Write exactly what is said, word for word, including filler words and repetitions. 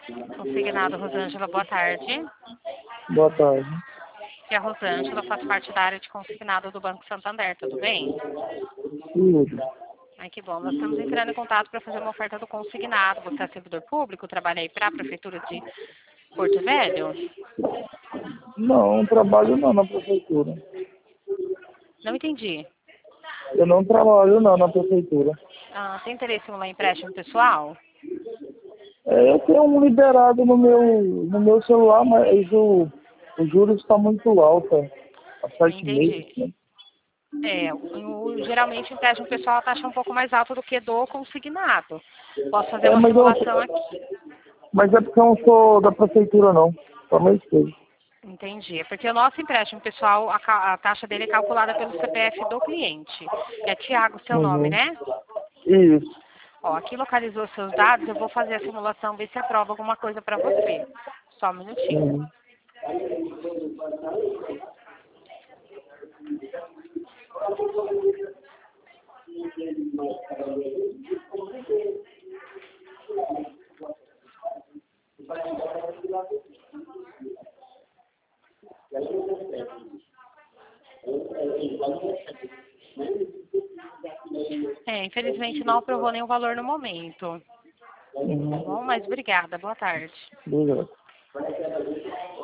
Consignado, Rosângela, boa tarde. Boa tarde. Aqui é a Rosângela, faço parte da área de consignado do Banco Santander, tudo bem? Tudo. Ai, que bom. Nós estamos entrando em contato para fazer uma oferta do consignado. Você é servidor público? Trabalha aí para a Prefeitura de Porto Velho? Não, não trabalho não na prefeitura. Não entendi. Eu não trabalho não na prefeitura. Ah, tem interesse em um empréstimo pessoal? É, eu tenho um liberado no meu, no meu celular, mas o, o juros está muito alto. Há sete meses, Entendi. né? É, o, o- geralmente o empréstimo pessoal a taxa é um pouco mais alta do que do consignado. Posso fazer É, uma mas, eu, simulação aqui. mas é porque eu não sou da prefeitura não. Só meu esposo. Entendi. É porque o nosso empréstimo pessoal, a, ca- a taxa dele é calculada pelo C P F do cliente. É Tiago seu nome, Uhum. né? Isso. Ó, aqui localizou seus dados, eu vou fazer a simulação, ver se aprova alguma coisa para você. Só um minutinho. Uhum. É, infelizmente não aprovou nenhum valor no momento. Tá Uhum. bom? Mas obrigada. Boa tarde. Obrigado.